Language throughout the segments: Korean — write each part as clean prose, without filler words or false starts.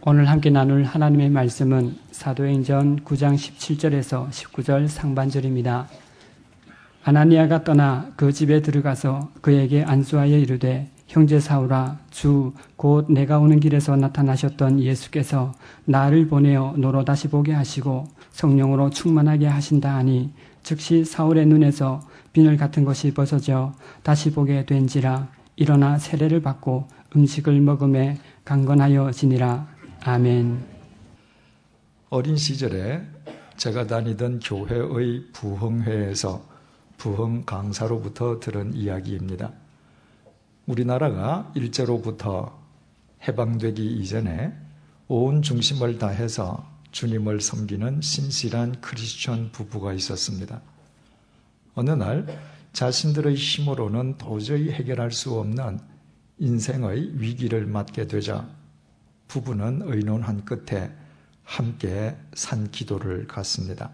오늘 함께 나눌 하나님의 말씀은 사도행전 9장 17절에서 19절 상반절입니다. 아나니아가 떠나 그 집에 들어가서 그에게 안수하여 이르되 형제 사울아, 주 곧 내가 오는 길에서 나타나셨던 예수께서 나를 보내어 너로 다시 보게 하시고 성령으로 충만하게 하신다 하니 즉시 사울의 눈에서 비늘 같은 것이 벗어져 다시 보게 된지라. 일어나 세례를 받고 음식을 먹음에 강건하여 지니라. 아멘. 어린 시절에 제가 다니던 교회의 부흥회에서 부흥 강사로부터 들은 이야기입니다. 우리나라가 일제로부터 해방되기 이전에 온 중심을 다해서 주님을 섬기는 신실한 크리스천 부부가 있었습니다. 어느 날 자신들의 힘으로는 도저히 해결할 수 없는 인생의 위기를 맞게 되자 부부는 의논한 끝에 함께 산 기도를 갔습니다.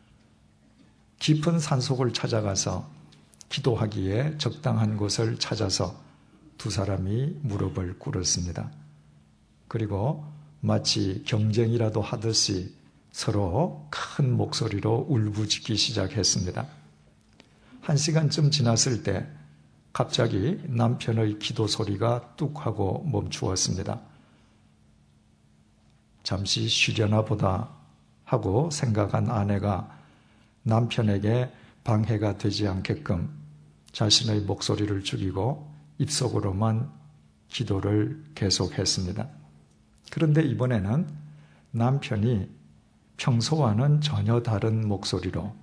깊은 산속을 찾아가서 기도하기에 적당한 곳을 찾아서 두 사람이 무릎을 꿇었습니다. 그리고 마치 경쟁이라도 하듯이 서로 큰 목소리로 울부짖기 시작했습니다. 1시간쯤 지났을 때 갑자기 남편의 기도 소리가 뚝 하고 멈추었습니다. 잠시 쉬려나 보다 하고 생각한 아내가 남편에게 방해가 되지 않게끔 자신의 목소리를 죽이고 입속으로만 기도를 계속했습니다. 그런데 이번에는 남편이 평소와는 전혀 다른 목소리로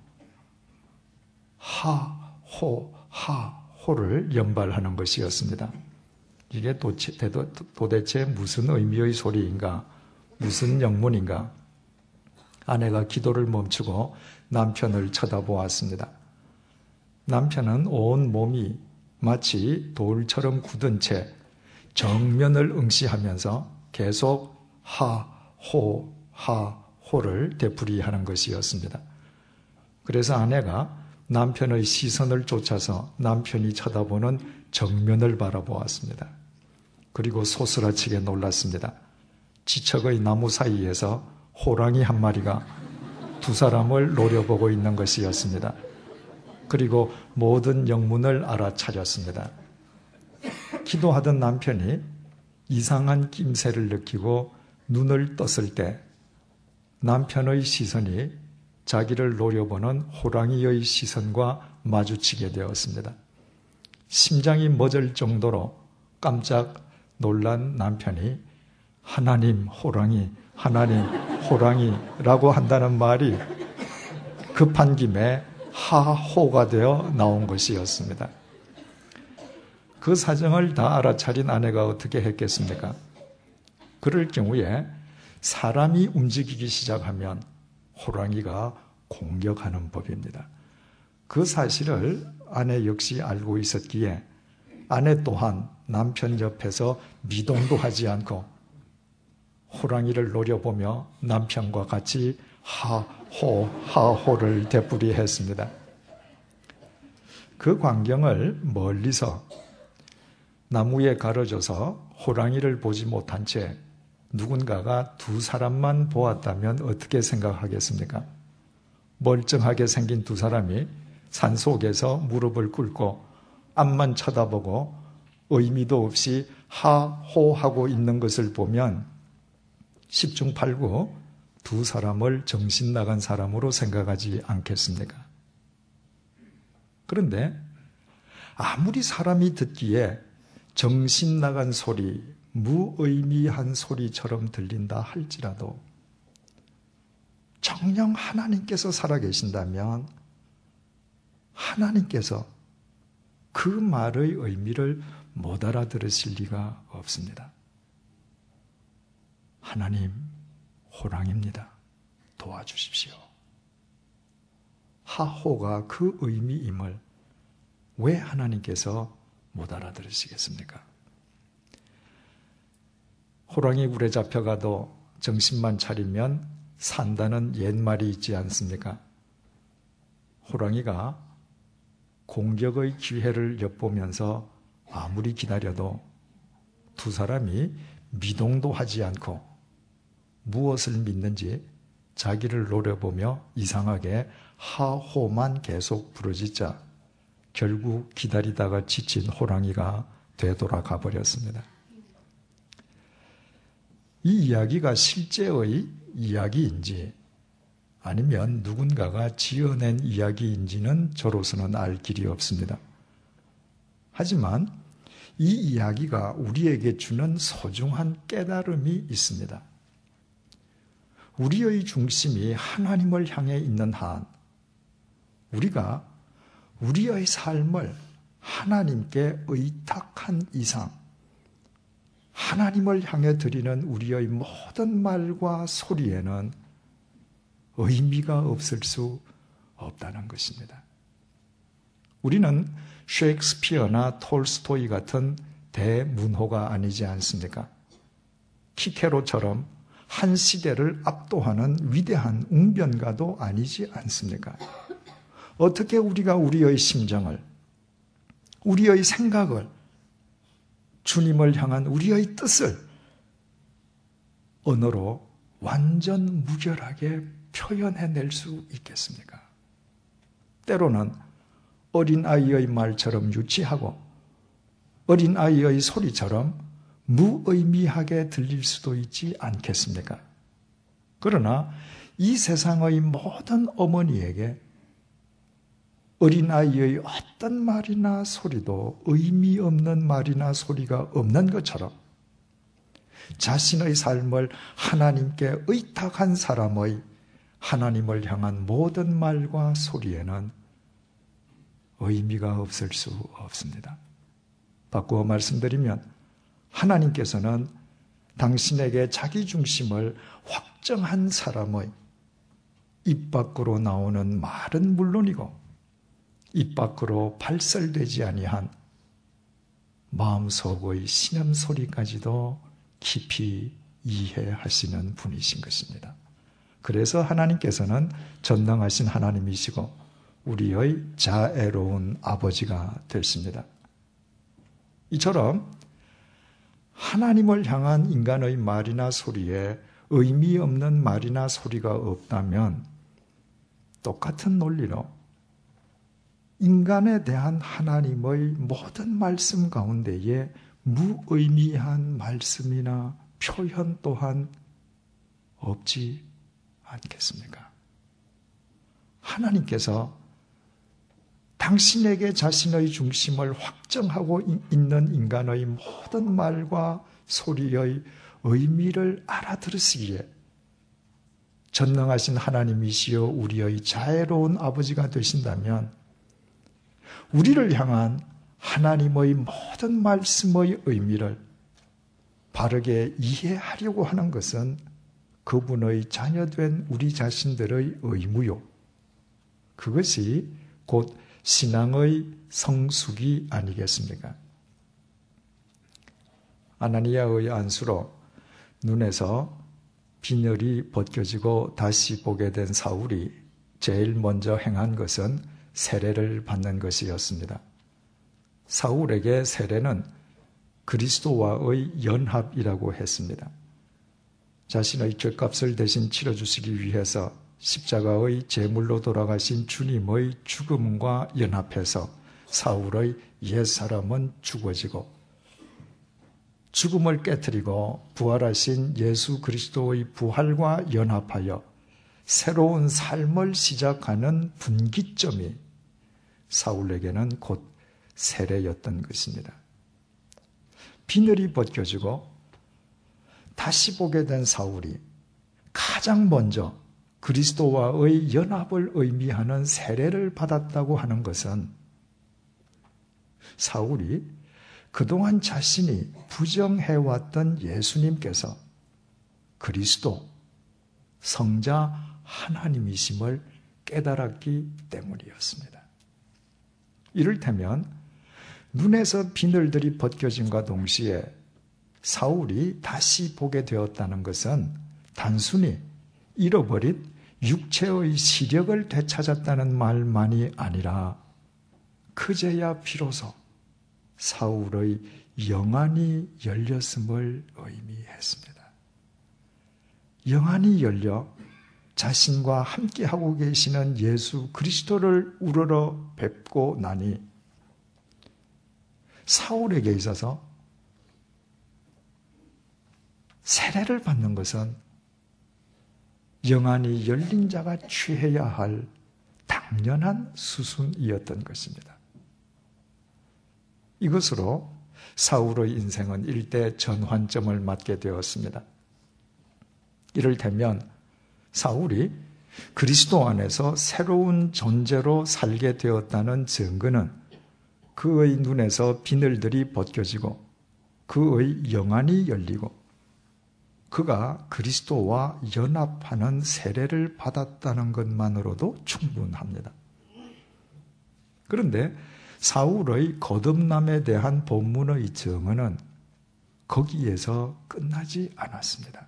하호를 연발하는 것이었습니다. 이게 도대체 무슨 의미의 소리인가? 무슨 영문인가? 아내가 기도를 멈추고 남편을 쳐다보았습니다. 남편은 온 몸이 마치 돌처럼 굳은 채 정면을 응시하면서 계속 하호를 되풀이하는 것이었습니다. 그래서 아내가 남편의 시선을 쫓아서 남편이 쳐다보는 정면을 바라보았습니다. 그리고 소스라치게 놀랐습니다. 지척의 나무 사이에서 호랑이 한 마리가 두 사람을 노려보고 있는 것이었습니다. 그리고 모든 영문을 알아차렸습니다. 기도하던 남편이 이상한 낌새를 느끼고 눈을 떴을 때 남편의 시선이 자기를 노려보는 호랑이의 시선과 마주치게 되었습니다. 심장이 멎을 정도로 깜짝 놀란 남편이 하나님 호랑이라고 한다는 말이 급한 김에 하호가 되어 나온 것이었습니다. 그 사정을 다 알아차린 아내가 어떻게 했겠습니까? 그럴 경우에 사람이 움직이기 시작하면 호랑이가 공격하는 법입니다. 그 사실을 아내 역시 알고 있었기에 아내 또한 남편 옆에서 미동도 하지 않고 호랑이를 노려보며 남편과 같이 하호를 되풀이했습니다. 그 광경을 멀리서 나무에 가려져서 호랑이를 보지 못한 채 누군가가 두 사람만 보았다면 어떻게 생각하겠습니까? 멀쩡하게 생긴 두 사람이 산속에서 무릎을 꿇고 앞만 쳐다보고 의미도 없이 하호하고 있는 것을 보면 10중 8구 두 사람을 정신 나간 사람으로 생각하지 않겠습니까? 그런데 아무리 사람이 듣기에 정신 나간 소리, 무의미한 소리처럼 들린다 할지라도 정녕 하나님께서 살아계신다면 하나님께서 그 말의 의미를 못 알아들으실 리가 없습니다. 하나님, 호랑이입니다. 도와주십시오. 하호가 그 의미임을 왜 하나님께서 못 알아들으시겠습니까? 호랑이 굴에 잡혀가도 정신만 차리면 산다는 옛말이 있지 않습니까? 호랑이가 공격의 기회를 엿보면서 아무리 기다려도 두 사람이 미동도 하지 않고 무엇을 믿는지 자기를 노려보며 이상하게 하호만 계속 부르짖자 결국 기다리다가 지친 호랑이가 되돌아가 버렸습니다. 이 이야기가 실제의 이야기인지 아니면 누군가가 지어낸 이야기인지는 저로서는 알 길이 없습니다. 하지만 이 이야기가 우리에게 주는 소중한 깨달음이 있습니다. 우리의 중심이 하나님을 향해 있는 한 우리가 우리의 삶을 하나님께 의탁한 이상 하나님을 향해 드리는 우리의 모든 말과 소리에는 의미가 없을 수 없다는 것입니다. 우리는 셰익스피어나 톨스토이 같은 대문호가 아니지 않습니까? 키케로처럼 한 시대를 압도하는 위대한 웅변가도 아니지 않습니까? 어떻게 우리가 우리의 심정을, 우리의 생각을, 주님을 향한 우리의 뜻을 언어로 완전 무결하게 표현해낼 수 있겠습니까? 때로는 어린아이의 말처럼 유치하고 어린아이의 소리처럼 무의미하게 들릴 수도 있지 않겠습니까? 그러나 이 세상의 모든 어머니에게 어린아이의 어떤 말이나 소리도 의미 없는 말이나 소리가 없는 것처럼 자신의 삶을 하나님께 의탁한 사람의 하나님을 향한 모든 말과 소리에는 의미가 없을 수 없습니다. 바꾸어 말씀드리면 하나님께서는 당신에게 자기 중심을 확정한 사람의 입 밖으로 나오는 말은 물론이고 입 밖으로 발설되지 아니한 마음속의 신음소리까지도 깊이 이해하시는 분이신 것입니다. 그래서 하나님께서는 전능하신 하나님이시고 우리의 자애로운 아버지가 되십니다. 이처럼 하나님을 향한 인간의 말이나 소리에 의미 없는 말이나 소리가 없다면 똑같은 논리로 인간에 대한 하나님의 모든 말씀 가운데에 무의미한 말씀이나 표현 또한 없지 않겠습니까? 하나님께서 당신에게 자신의 중심을 확정하고 있는 인간의 모든 말과 소리의 의미를 알아들으시기에 전능하신 하나님이시여 우리의 자애로운 아버지가 되신다면 우리를 향한 하나님의 모든 말씀의 의미를 바르게 이해하려고 하는 것은 그분의 자녀된 우리 자신들의 의무요. 그것이 곧 신앙의 성숙이 아니겠습니까? 아나니아의 안수로 눈에서 비늘이 벗겨지고 다시 보게 된 사울이 제일 먼저 행한 것은 세례를 받는 것이었습니다. 사울에게 세례는 그리스도와의 연합이라고 했습니다. 자신의 죄값을 대신 치러주시기 위해서 십자가의 제물로 돌아가신 주님의 죽음과 연합해서 사울의 옛사람은 죽어지고 죽음을 깨뜨리고 부활하신 예수 그리스도의 부활과 연합하여 새로운 삶을 시작하는 분기점이 사울에게는 곧 세례였던 것입니다. 비늘이 벗겨지고 다시 보게 된 사울이 가장 먼저 그리스도와의 연합을 의미하는 세례를 받았다고 하는 것은 사울이 그동안 자신이 부정해왔던 예수님께서 그리스도, 성자 하나님이심을 깨달았기 때문이었습니다. 이를테면 눈에서 비늘들이 벗겨짐과 동시에 사울이 다시 보게 되었다는 것은 단순히 잃어버린 육체의 시력을 되찾았다는 말만이 아니라 그제야 비로소 사울의 영안이 열렸음을 의미했습니다. 영안이 열려 자신과 함께하고 계시는 예수 그리스도를 우러러 뵙고 나니 사울에게 있어서 세례를 받는 것은 영안이 열린 자가 취해야 할 당연한 수순이었던 것입니다. 이것으로 사울의 인생은 일대 전환점을 맞게 되었습니다. 이를테면 사울이 그리스도 안에서 새로운 존재로 살게 되었다는 증거는 그의 눈에서 비늘들이 벗겨지고 그의 영안이 열리고 그가 그리스도와 연합하는 세례를 받았다는 것만으로도 충분합니다. 그런데 사울의 거듭남에 대한 본문의 증언은 거기에서 끝나지 않았습니다.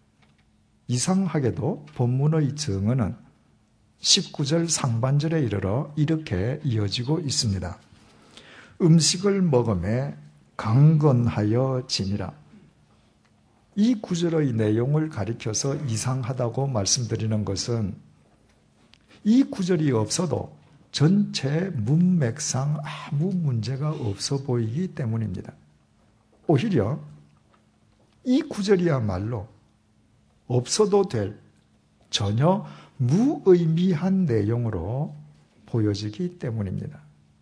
이상하게도 본문의 증언은 19절 상반절에 이르러 이렇게 이어지고 있습니다. 음식을 먹음에 강건하여 지니라. 이 구절의 내용을 가리켜서 이상하다고 말씀드리는 것은 이 구절이 없어도 전체 문맥상 아무 문제가 없어 보이기 때문입니다. 오히려 이 구절이야말로 없어도 될 전혀 무의미한 내용으로 보여지기 때문입니다.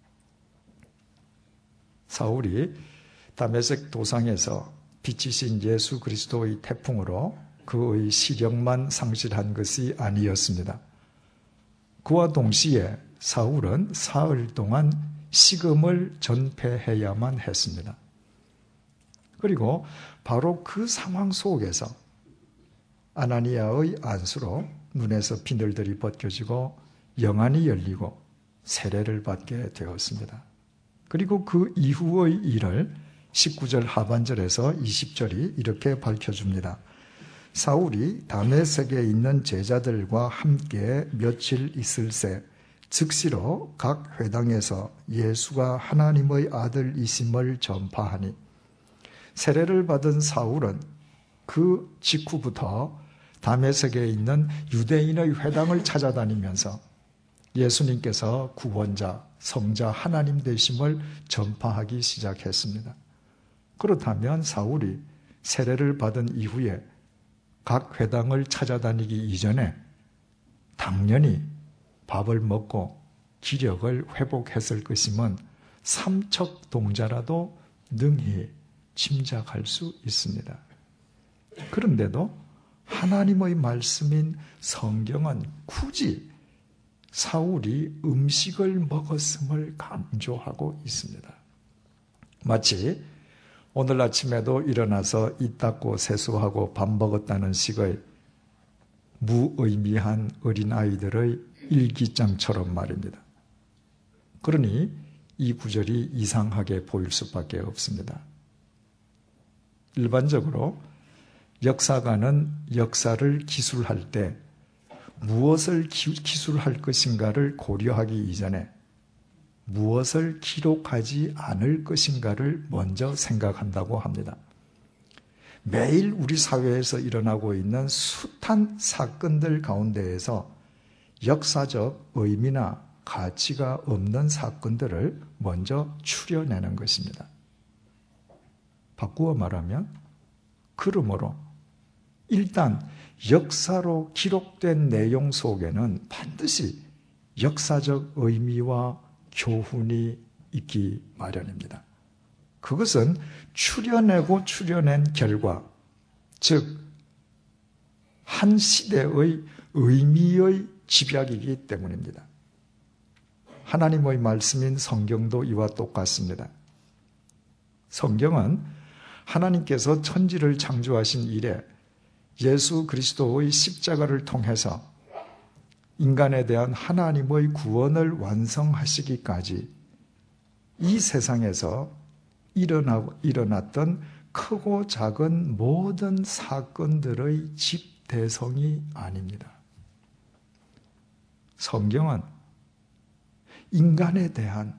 사울이 다메섹 도상에서 빛이신 예수 그리스도의 태풍으로 그의 시력만 상실한 것이 아니었습니다. 그와 동시에 사울은 사흘 동안 식음을 전폐해야만 했습니다. 그리고 바로 그 상황 속에서 아나니아의 안수로 눈에서 비늘들이 벗겨지고 영안이 열리고 세례를 받게 되었습니다. 그리고 그 이후의 일을 19절 하반절에서 20절이 이렇게 밝혀줍니다. 사울이 다메섹에 있는 제자들과 함께 며칠 있을새 즉시로 각 회당에서 예수가 하나님의 아들이심을 전파하니 세례를 받은 사울은 그 직후부터 다메섹에 있는 유대인의 회당을 찾아다니면서 예수님께서 구원자, 성자 하나님 되심을 전파하기 시작했습니다. 그렇다면 사울이 세례를 받은 이후에 각 회당을 찾아다니기 이전에 당연히 밥을 먹고 기력을 회복했을 것임은 삼척동자라도 능히 짐작할 수 있습니다. 그런데도 하나님의 말씀인 성경은 굳이 사울이 음식을 먹었음을 강조하고 있습니다. 마치 오늘 아침에도 일어나서 입 닦고 세수하고 밥 먹었다는 식의 무의미한 어린아이들의 일기장처럼 말입니다. 그러니 이 구절이 이상하게 보일 수밖에 없습니다. 일반적으로 역사가는 역사를 기술할 때 무엇을 기술할 것인가를 고려하기 이전에 무엇을 기록하지 않을 것인가를 먼저 생각한다고 합니다. 매일 우리 사회에서 일어나고 있는 숱한 사건들 가운데에서 역사적 의미나 가치가 없는 사건들을 먼저 추려내는 것입니다. 바꾸어 말하면 그러므로 일단 역사로 기록된 내용 속에는 반드시 역사적 의미와 교훈이 있기 마련입니다. 그것은 추려낸 결과, 즉 한 시대의 의미의 집약이기 때문입니다. 하나님의 말씀인 성경도 이와 똑같습니다. 성경은 하나님께서 천지를 창조하신 이래 예수 그리스도의 십자가를 통해서 인간에 대한 하나님의 구원을 완성하시기까지 이 세상에서 일어났던 크고 작은 모든 사건들의 집대성이 아닙니다. 성경은 인간에 대한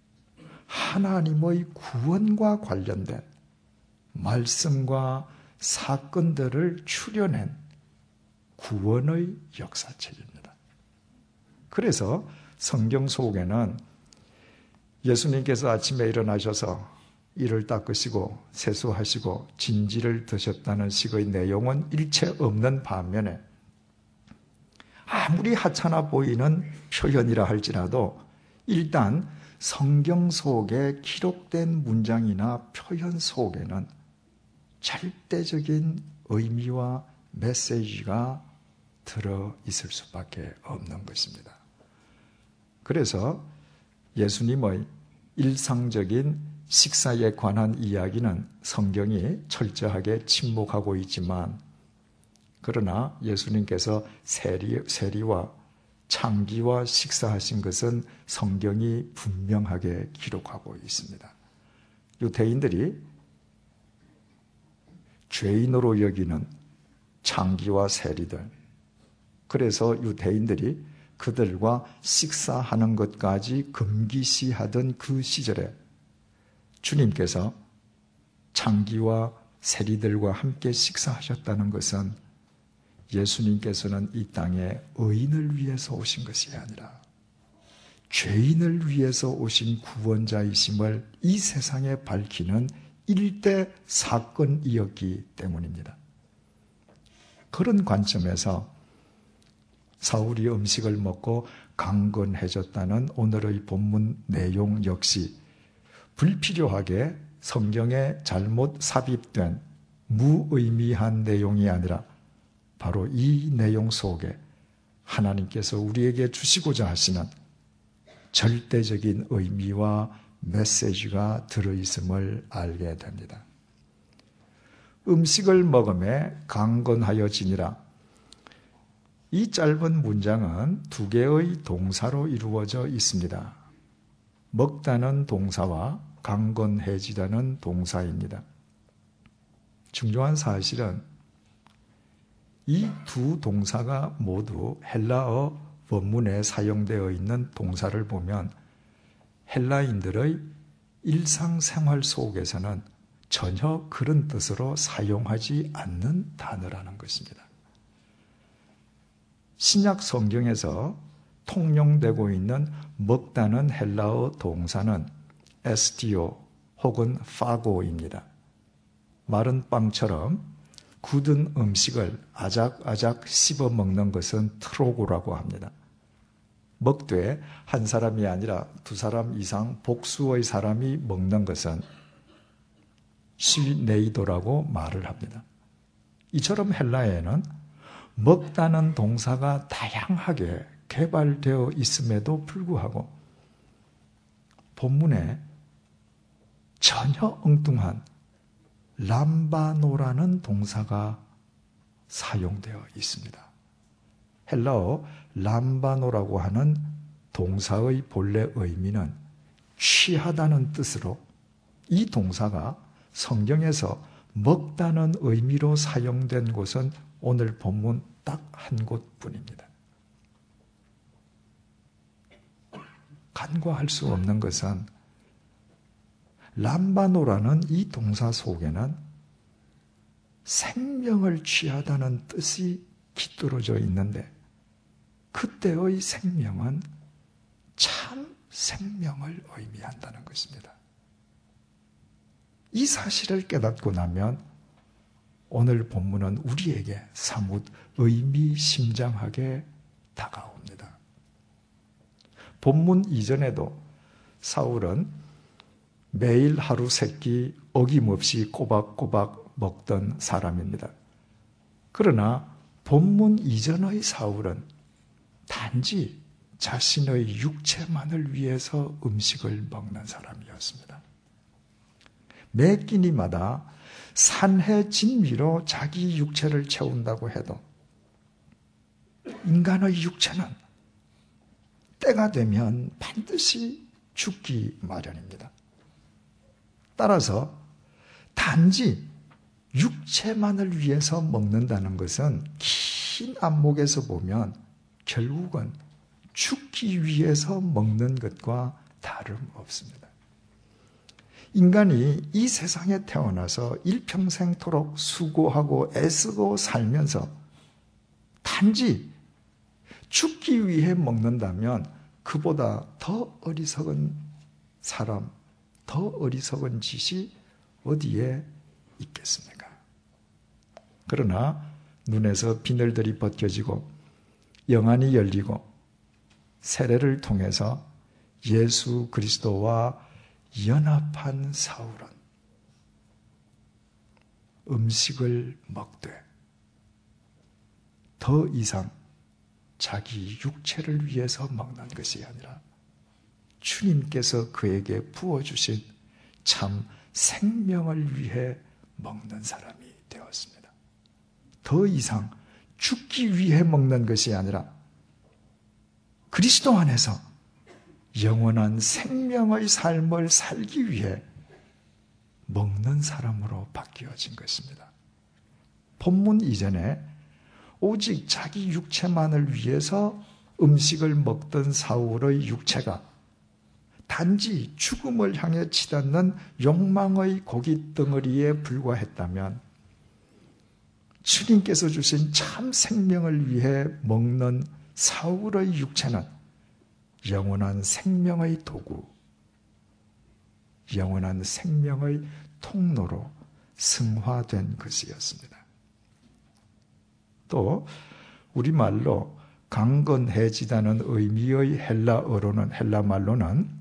하나님의 구원과 관련된 말씀과 사건들을 추려낸 구원의 역사책입니다. 그래서 성경 속에는 예수님께서 아침에 일어나셔서 이를 닦으시고 세수하시고 진지를 드셨다는 식의 내용은 일체 없는 반면에 아무리 하찮아 보이는 표현이라 할지라도 일단 성경 속에 기록된 문장이나 표현 속에는 절대적인 의미와 메시지가 들어있을 수밖에 없는 것입니다. 그래서 예수님의 일상적인 식사에 관한 이야기는 성경이 철저하게 침묵하고 있지만, 그러나 예수님께서 세리와 창기와 식사하신 것은 성경이 분명하게 기록하고 있습니다. 유대인들이 죄인으로 여기는 창기와 세리들, 그래서 유대인들이 그들과 식사하는 것까지 금기시하던 그 시절에 주님께서 창기와 세리들과 함께 식사하셨다는 것은 예수님께서는 이 땅에 의인을 위해서 오신 것이 아니라 죄인을 위해서 오신 구원자이심을 이 세상에 밝히는 일대 사건이었기 때문입니다. 그런 관점에서 사울이 음식을 먹고 강건해졌다는 오늘의 본문 내용 역시 불필요하게 성경에 잘못 삽입된 무의미한 내용이 아니라 바로 이 내용 속에 하나님께서 우리에게 주시고자 하시는 절대적인 의미와 메시지가 들어있음을 알게 됩니다. 음식을 먹음에 강건하여지니라. 이 짧은 문장은 두 개의 동사로 이루어져 있습니다. 먹다는 동사와 강건해지다는 동사입니다. 중요한 사실은 이 두 동사가 모두 헬라어 원문에 사용되어 있는 동사를 보면 헬라인들의 일상생활 속에서는 전혀 그런 뜻으로 사용하지 않는 단어라는 것입니다. 신약 성경에서 통용되고 있는 먹다는 헬라어 동사는 에스티오 혹은 파고입니다. 마른 빵처럼 굳은 음식을 아작아작 씹어 먹는 것은 트로고라고 합니다. 먹되 한 사람이 아니라 두 사람 이상 복수의 사람이 먹는 것은 시네이도라고 말을 합니다. 이처럼 헬라어에는 먹다는 동사가 다양하게 개발되어 있음에도 불구하고 본문에 전혀 엉뚱한 람바노라는 동사가 사용되어 있습니다. 헬라어 람바노라고 하는 동사의 본래 의미는 취하다는 뜻으로 이 동사가 성경에서 먹다는 의미로 사용된 곳은 오늘 본문 딱 한 곳뿐입니다. 간과할 수 없는 것은 람바노라는 이 동사 속에는 생명을 취하다는 뜻이 깃들어져 있는데 그때의 생명은 참 생명을 의미한다는 것입니다. 이 사실을 깨닫고 나면 오늘 본문은 우리에게 사뭇 의미심장하게 다가옵니다. 본문 이전에도 사울은 매일 하루 세 끼 어김없이 꼬박꼬박 먹던 사람입니다. 그러나 본문 이전의 사울은 단지 자신의 육체만을 위해서 음식을 먹는 사람이었습니다. 매 끼니마다 산해 진미로 자기 육체를 채운다고 해도 인간의 육체는 때가 되면 반드시 죽기 마련입니다. 따라서 단지 육체만을 위해서 먹는다는 것은 긴 안목에서 보면 결국은 죽기 위해서 먹는 것과 다름없습니다. 인간이 이 세상에 태어나서 일평생토록 수고하고 애쓰고 살면서 다 단지 죽기 위해 먹는다면 그보다 더 어리석은 사람, 더 어리석은 짓이 어디에 있겠습니까? 그러나 눈에서 비늘들이 벗겨지고 영안이 열리고 세례를 통해서 예수 그리스도와 연합한 사울은 음식을 먹되 더 이상 자기 육체를 위해서 먹는 것이 아니라 주님께서 그에게 부어주신 참 생명을 위해 먹는 사람이 되었습니다. 더 이상 죽기 위해 먹는 것이 아니라 그리스도 안에서 영원한 생명의 삶을 살기 위해 먹는 사람으로 바뀌어진 것입니다. 본문 이전에 오직 자기 육체만을 위해서 음식을 먹던 사울의 육체가 단지 죽음을 향해 치닫는 욕망의 고깃덩어리에 불과했다면 주님께서 주신 참 생명을 위해 먹는 사울의 육체는 영원한 생명의 도구, 영원한 생명의 통로로 승화된 것이었습니다. 또 우리말로 강건해지다는 의미의 헬라 말로는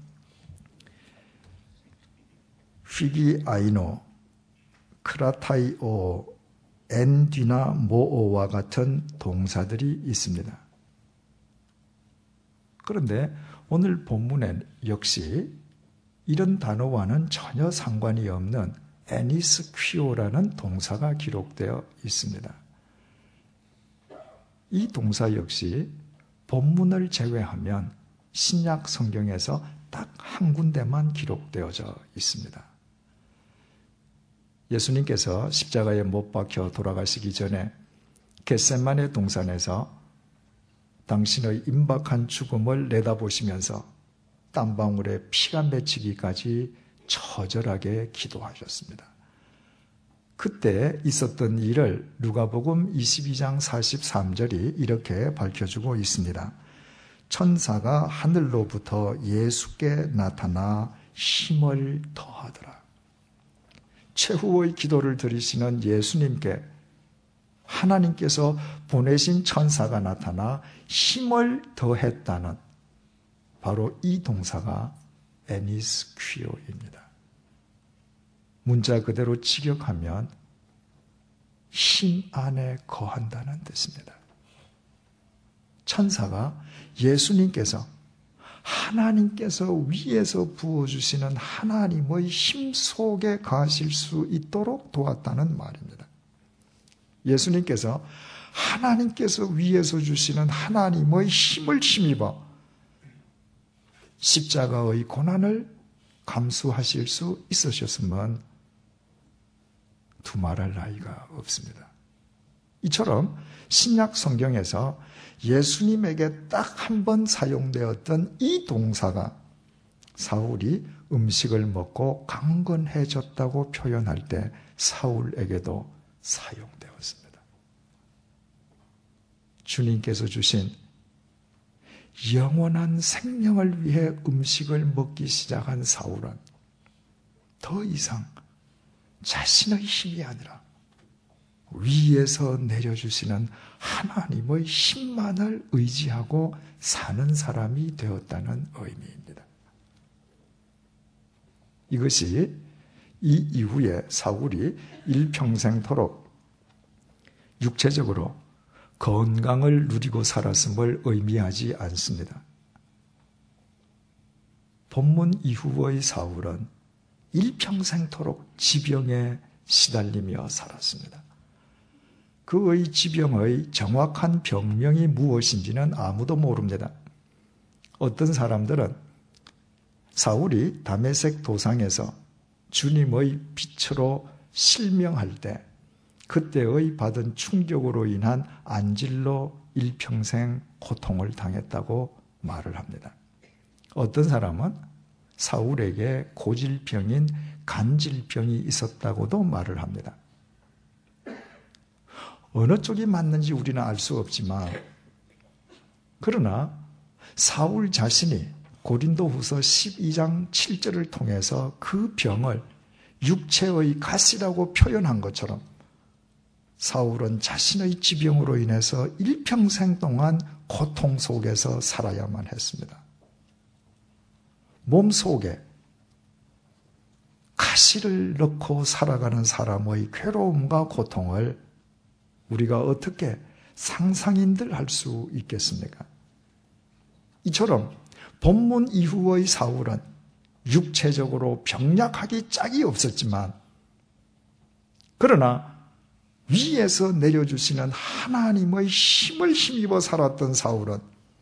휘기아이노, 크라타이오, 엔디나 모오와 같은 동사들이 있습니다. 그런데 오늘 본문엔 역시 이런 단어와는 전혀 상관이 없는 에니스퀴오라는 동사가 기록되어 있습니다. 이 동사 역시 본문을 제외하면 신약 성경에서 딱 한 군데만 기록되어져 있습니다. 예수님께서 십자가에 못 박혀 돌아가시기 전에 겟세마네 동산에서 당신의 임박한 죽음을 내다보시면서 땀방울에 피가 맺히기까지 처절하게 기도하셨습니다. 그때 있었던 일을 누가복음 22장 43절이 이렇게 밝혀주고 있습니다. 천사가 하늘로부터 예수께 나타나 힘을 더하더라. 최후의 기도를 드리시는 예수님께 하나님께서 보내신 천사가 나타나 힘을 더했다는 바로 이 동사가 에니스퀴오입니다. 문자 그대로 직역하면 힘 안에 거한다는 뜻입니다. 천사가 예수님께서 하나님께서 위에서 부어주시는 하나님의 힘 속에 가실 수 있도록 도왔다는 말입니다. 예수님께서 하나님께서 위에서 주시는 하나님의 힘을 힘입어 십자가의 고난을 감수하실 수 있으셨으면 두말할 나위가 없습니다. 이처럼 신약 성경에서 예수님에게 딱 한 번 사용되었던 이 동사가 사울이 음식을 먹고 강건해졌다고 표현할 때 사울에게도 사용되었습니다. 주님께서 주신 영원한 생명을 위해 음식을 먹기 시작한 사울은 더 이상 자신의 힘이 아니라 위에서 내려주시는 하나님의 힘만을 의지하고 사는 사람이 되었다는 의미입니다. 이것이 이 이후에 사울이 일평생토록 육체적으로 건강을 누리고 살았음을 의미하지 않습니다. 본문 이후의 사울은 일평생토록 지병에 시달리며 살았습니다. 그의 지병의 정확한 병명이 무엇인지는 아무도 모릅니다. 어떤 사람들은 사울이 다메섹 도상에서 주님의 빛으로 실명할 때 그때의 받은 충격으로 인한 안질로 일평생 고통을 당했다고 말을 합니다. 어떤 사람은 사울에게 고질병인 간질병이 있었다고도 말을 합니다. 어느 쪽이 맞는지 우리는 알 수 없지만, 그러나 사울 자신이 고린도후서 12장 7절을 통해서 그 병을 육체의 가시라고 표현한 것처럼 사울은 자신의 지병으로 인해서 일평생 동안 고통 속에서 살아야만 했습니다. 몸 속에 가시를 넣고 살아가는 사람의 괴로움과 고통을 우리가 어떻게 상상인들 할 수 있겠습니까? 이처럼 본문 이후의 사울은 육체적으로 병약하기 짝이 없었지만, 그러나 위에서 내려주시는 하나님의 힘을 힘입어 살았던 사울은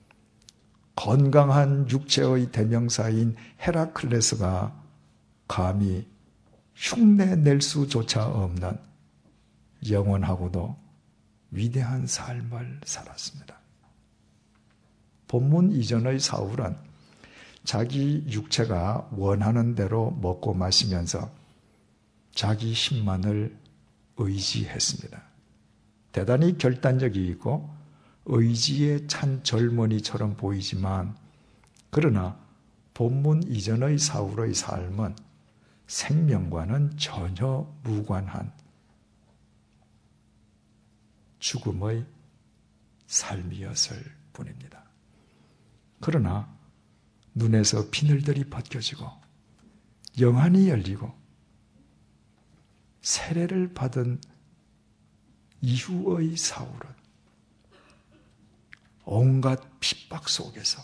건강한 육체의 대명사인 헤라클레스가 감히 흉내낼 수조차 없는 영원하고도 위대한 삶을 살았습니다. 본문 이전의 사울은 자기 육체가 원하는 대로 먹고 마시면서 자기 힘만을 의지했습니다. 대단히 결단적이고 의지에 찬 젊은이처럼 보이지만, 그러나 본문 이전의 사울의 삶은 생명과는 전혀 무관한 죽음의 삶이었을 뿐입니다. 그러나 눈에서 비늘들이 벗겨지고 영안이 열리고 세례를 받은 이후의 사울은 온갖 핍박 속에서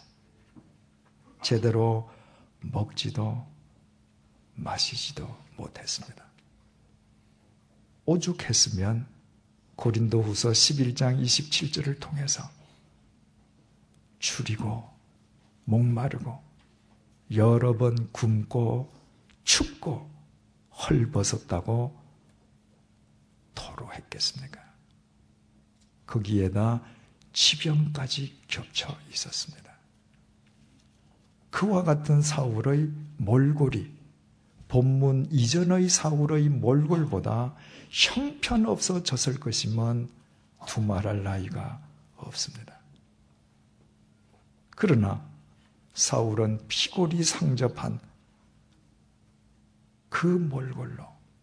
제대로 먹지도 마시지도 못했습니다. 오죽했으면 고린도후서 11장 27절을 통해서 추리고 목마르고 여러 번 굶고 춥고 헐벗었다고 토로했겠습니까? 거기에다 지병까지 겹쳐 있었습니다. 그와 같은 사울의 몰골이 본문 이전의 사울의 몰골보다 형편없어졌을 것이면 두말할 나위가 없습니다. 그러나 사울은 피골이 상접한 그 몰골로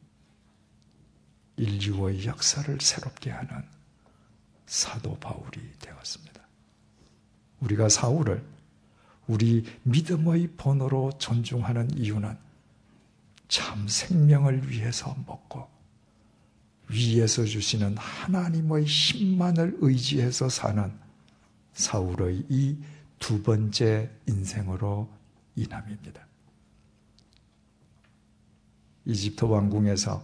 인류의 역사를 새롭게 하는 사도 바울이 되었습니다. 우리가 사울을 우리 믿음의 본호로 존중하는 이유는 참 생명을 위해서 먹고 위에서 주시는 하나님의 힘만을 의지해서 사는 사울의 이 두 번째 인생으로 인함입니다. 이집트 왕궁에서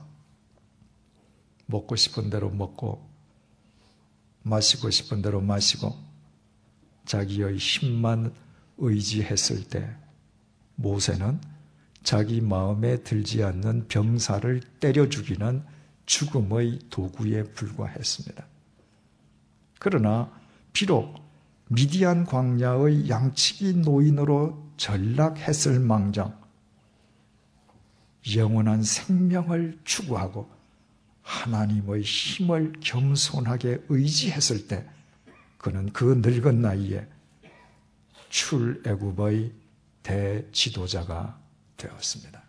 먹고 싶은 대로 먹고 마시고 싶은 대로 마시고 자기의 힘만 의지했을 때 모세는 자기 마음에 들지 않는 병사를 때려 죽이는 죽음의 도구에 불과했습니다. 그러나 비록 미디안 광야의 양치기 노인으로 전락했을 망정 영원한 생명을 추구하고 하나님의 힘을 겸손하게 의지했을 때 그는 그 늙은 나이에 출애굽의 대지도자가 되었습니다.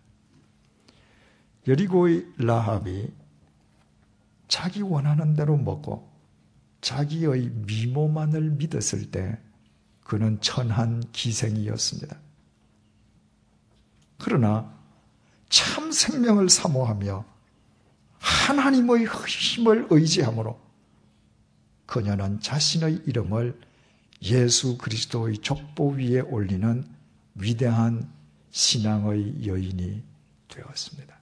여리고의 라합이 자기 원하는 대로 먹고 자기의 미모만을 믿었을 때 그는 천한 기생이었습니다. 그러나 참 생명을 사모하며 하나님의 힘을 의지함으로 그녀는 자신의 이름을 예수 그리스도의 족보 위에 올리는 위대한 신앙의 여인이 되었습니다.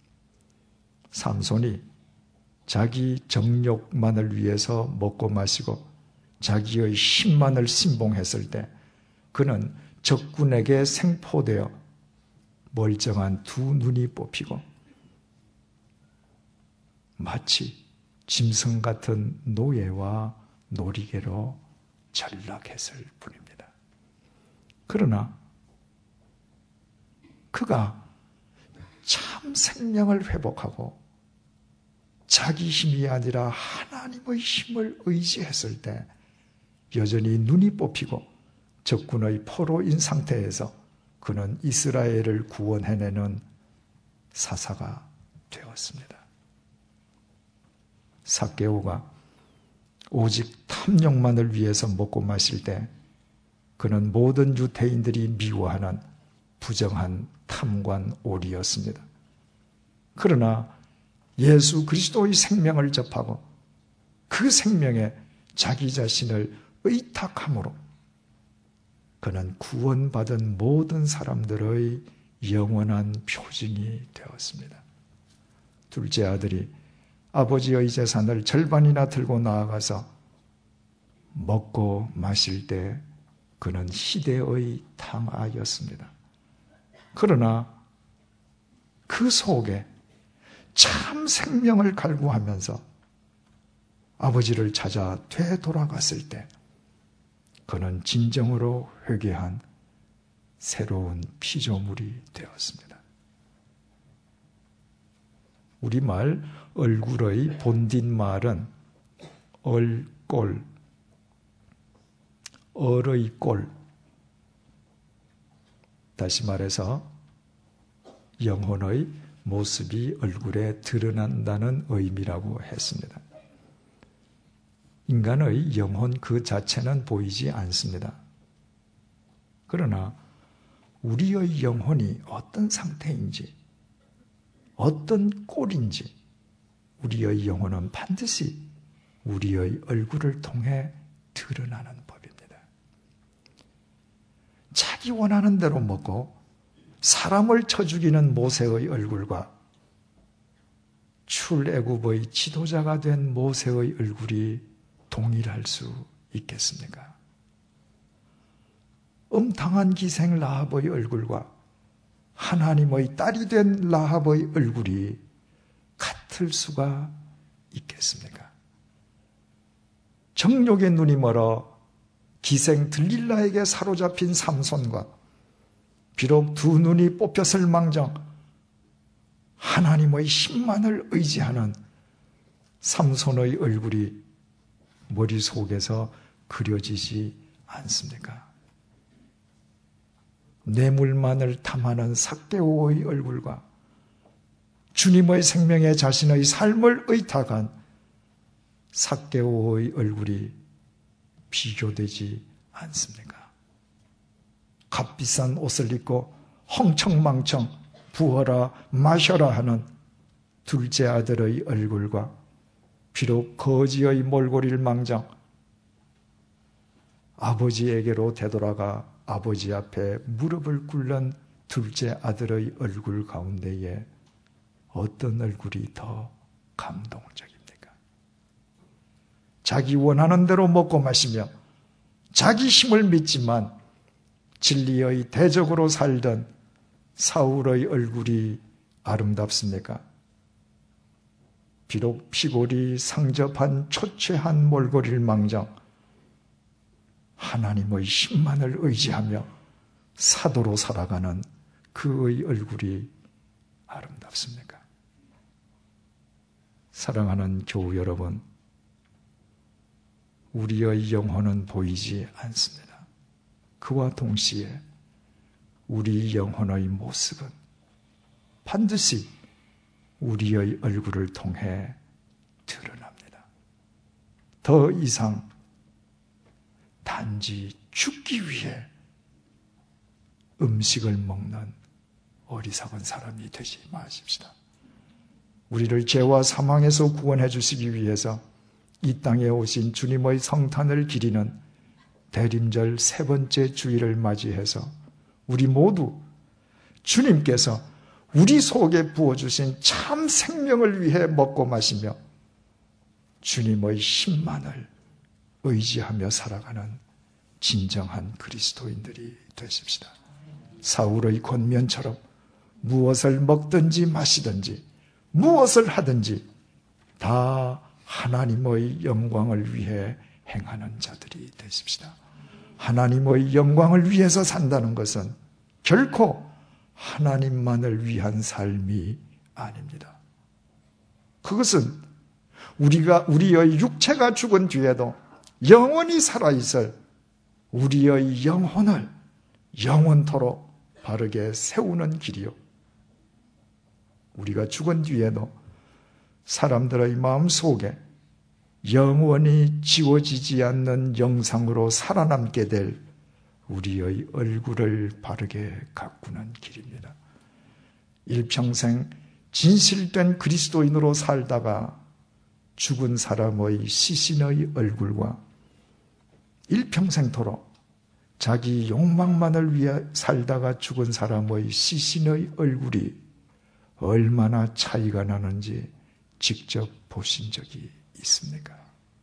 삼손이 자기 정욕만을 위해서 먹고 마시고 자기의 힘만을 신봉했을 때 그는 적군에게 생포되어 멀쩡한 두 눈이 뽑히고 마치 짐승 같은 노예와 놀이개로 전락했을 뿐입니다. 그러나 그가 참 생명을 회복하고 자기 힘이 아니라 하나님의 힘을 의지했을 때 여전히 눈이 뽑히고 적군의 포로인 상태에서 그는 이스라엘을 구원해내는 사사가 되었습니다. 삭개오가 오직 탐욕만을 위해서 먹고 마실 때 그는 모든 유대인들이 미워하는 부정한 탐관오리였습니다. 그러나 예수 그리스도의 생명을 접하고 그 생명에 자기 자신을 의탁함으로 그는 구원받은 모든 사람들의 영원한 표징이 되었습니다. 둘째 아들이 아버지의 재산을 절반이나 들고 나아가서 먹고 마실 때 그는 희대의 탕아였습니다. 그러나 그 속에 참 생명을 갈구하면서 아버지를 찾아 되돌아갔을 때 그는 진정으로 회개한 새로운 피조물이 되었습니다. 우리말 얼굴의 본딘말은 얼꼴, 얼의 꼴, 다시 말해서 영혼의 모습이 얼굴에 드러난다는 의미라고 했습니다. 인간의 영혼 그 자체는 보이지 않습니다. 그러나 우리의 영혼이 어떤 상태인지, 어떤 꼴인지 우리의 영혼은 반드시 우리의 얼굴을 통해 드러나는 법입니다. 자기 원하는 대로 먹고 사람을 쳐 죽이는 모세의 얼굴과 출애굽의 지도자가 된 모세의 얼굴이 동일할 수 있겠습니까? 음탕한 기생 라합의 얼굴과 하나님의 딸이 된 라합의 얼굴이 같을 수가 있겠습니까? 정욕의 눈이 멀어 기생 들릴라에게 사로잡힌 삼손과 비록 두 눈이 뽑혔을 망정 하나님의 힘만을 의지하는 삼손의 얼굴이 머릿속에서 그려지지 않습니까? 뇌물만을 탐하는 삭개오의 얼굴과 주님의 생명에 자신의 삶을 의탁한 삭개오의 얼굴이 비교되지 않습니까? 값비싼 옷을 입고 헝청망청 부어라 마셔라 하는 둘째 아들의 얼굴과 비록 거지의 몰골일 망정 아버지에게로 되돌아가 아버지 앞에 무릎을 꿇는 둘째 아들의 얼굴 가운데에 어떤 얼굴이 더 감동적입니까? 자기 원하는 대로 먹고 마시며 자기 힘을 믿지만 진리의 대적으로 살던 사울의 얼굴이 아름답습니까? 비록 피골이 상접한 초췌한 몰골일 망정 하나님의 힘만을 의지하며 사도로 살아가는 그의 얼굴이 아름답습니까? 사랑하는 교우 여러분, 우리의 영혼은 보이지 않습니다. 그와 동시에 우리 영혼의 모습은 반드시 우리의 얼굴을 통해 드러납니다. 더 이상 단지 죽기 위해 음식을 먹는 어리석은 사람이 되지 마십시다. 우리를 죄와 사망에서 구원해 주시기 위해서 이 땅에 오신 주님의 성탄을 기리는 대림절 세 번째 주일을 맞이해서 우리 모두 주님께서 우리 속에 부어주신 참 생명을 위해 먹고 마시며 주님의 힘만을 의지하며 살아가는 진정한 그리스도인들이 되십시다. 사울의 권면처럼 무엇을 먹든지 마시든지 무엇을 하든지 다 하나님의 영광을 위해 행하는 자들이 되십시다. 하나님의 영광을 위해서 산다는 것은 결코 하나님만을 위한 삶이 아닙니다. 그것은 우리의 육체가 죽은 뒤에도 영원히 살아있을 우리의 영혼을 영원토록 바르게 세우는 길이요. 우리가 죽은 뒤에도 사람들의 마음 속에 영원히 지워지지 않는 영상으로 살아남게 될 우리의 얼굴을 바르게 가꾸는 길입니다. 일평생 진실된 그리스도인으로 살다가 죽은 사람의 시신의 얼굴과 일평생토록 자기 욕망만을 위해 살다가 죽은 사람의 시신의 얼굴이 얼마나 차이가 나는지 직접 보신 적이 있습니까?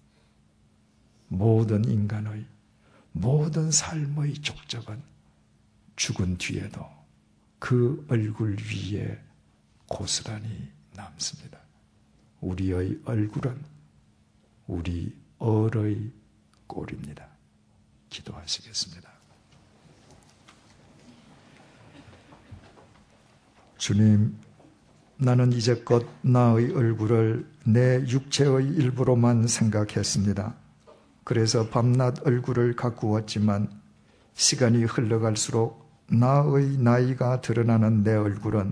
모든 인간의 모든 삶의 족적은 죽은 뒤에도 그 얼굴 위에 고스란히 남습니다. 우리의 얼굴은 우리 얼의 꼴입니다. 기도하시겠습니다. 주님, 나는 이제껏 나의 얼굴을 내 육체의 일부로만 생각했습니다. 그래서 밤낮 얼굴을 가꾸었지만 시간이 흘러갈수록 나의 나이가 드러나는 내 얼굴은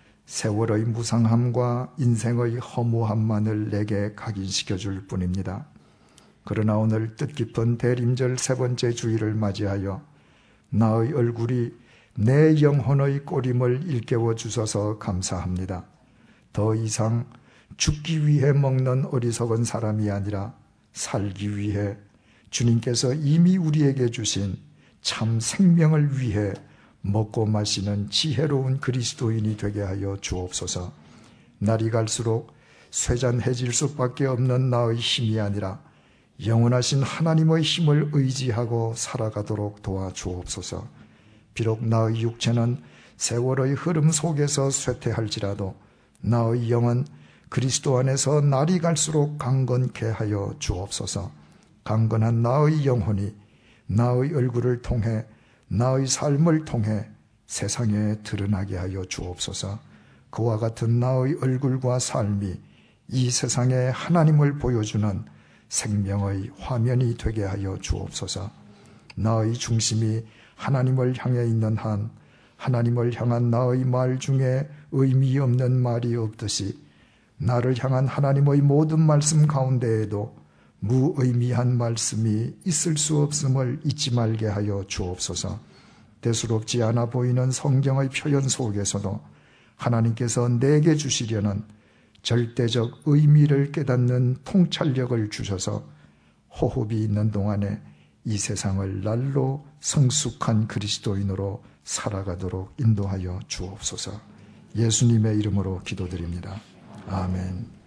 세월의 무상함과 인생의 허무함만을 내게 각인시켜줄 뿐입니다. 그러나 오늘 뜻깊은 대림절 세 번째 주일을 맞이하여 나의 얼굴이 내 영혼의 꼴임을 일깨워 주셔서 감사합니다. 더 이상 죽기 위해 먹는 어리석은 사람이 아니라 살기 위해 주님께서 이미 우리에게 주신 참 생명을 위해 먹고 마시는 지혜로운 그리스도인이 되게 하여 주옵소서. 날이 갈수록 쇠잔해질 수밖에 없는 나의 힘이 아니라 영원하신 하나님의 힘을 의지하고 살아가도록 도와주옵소서. 비록 나의 육체는 세월의 흐름 속에서 쇠퇴할지라도 나의 영은 그리스도 안에서 날이 갈수록 강건케 하여 주옵소서. 강건한 나의 영혼이 나의 얼굴을 통해 나의 삶을 통해 세상에 드러나게 하여 주옵소서. 그와 같은 나의 얼굴과 삶이 이 세상에 하나님을 보여주는 생명의 화면이 되게 하여 주옵소서. 나의 중심이 하나님을 향해 있는 한 하나님을 향한 나의 말 중에 의미 없는 말이 없듯이 나를 향한 하나님의 모든 말씀 가운데에도 무의미한 말씀이 있을 수 없음을 잊지 말게 하여 주옵소서. 대수롭지 않아 보이는 성경의 표현 속에서도 하나님께서 내게 주시려는 절대적 의미를 깨닫는 통찰력을 주셔서 호흡이 있는 동안에 이 세상을 날로 성숙한 그리스도인으로 살아가도록 인도하여 주옵소서. 예수님의 이름으로 기도드립니다. 아멘.